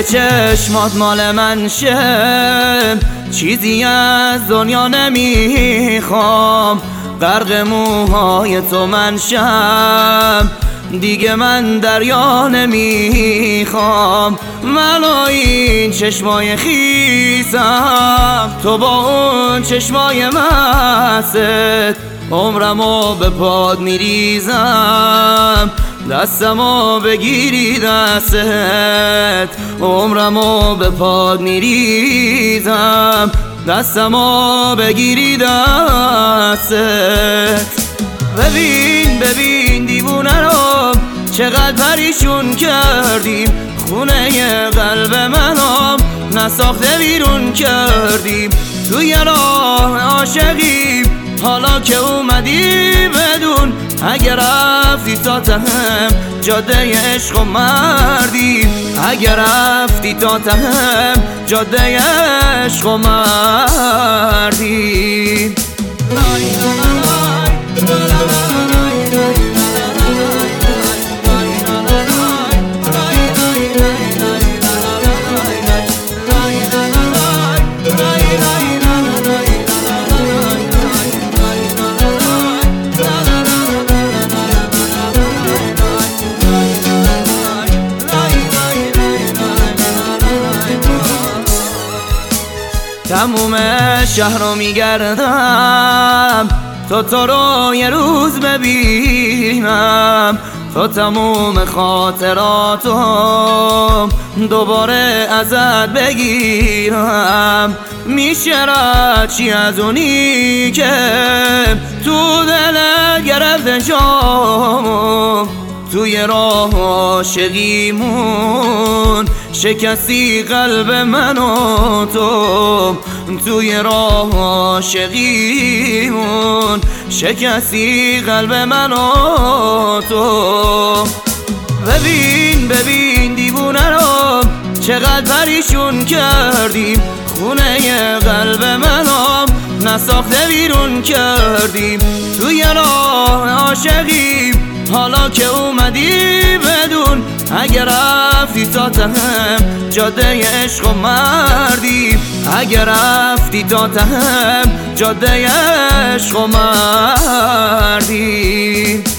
چشمات مال من شه، چیزی از دنیا نمیخوام. غرق موهای تو من شم، دیگه من دریا نمیخوام. من و این چشمای خیسم، تو با اون چشمای مست، عمرمو به پاد میریزم. دستمو بگیری دستت، عمرمو به پاد میریزم. دستمو بگیری دستت. ببین دیوونه رو چقدر پریشون کردیم، خونه قلب منو نساخته بیرون کردیم. توی راه عاشقیم حالا که اومدی بدون، اگر رفتی تا ته جاده عشق و مردی، اگر رفتی تا ته جاده عشق و مردی. تموم شهر رو میگردم تو رو یه روز ببینم، تو تموم خاطراتو دوباره ازت بگیرم. میشه چی از اونی که تو دلت گرفته جامو، توی راه عاشقیمون شکستی قلب من و تو، توی راه عاشقیمون شکستی قلب من و تو. ببین دیوونه رو چقدر پریشون کردیم، خونه قلب منو نساخته بیرون کردیم. توی راه عاشقیم حالا که اومدی بدون، اگر رفتی تا ته جاده عشق و مردی، اگر رفتی تا ته جاده عشق و مردی.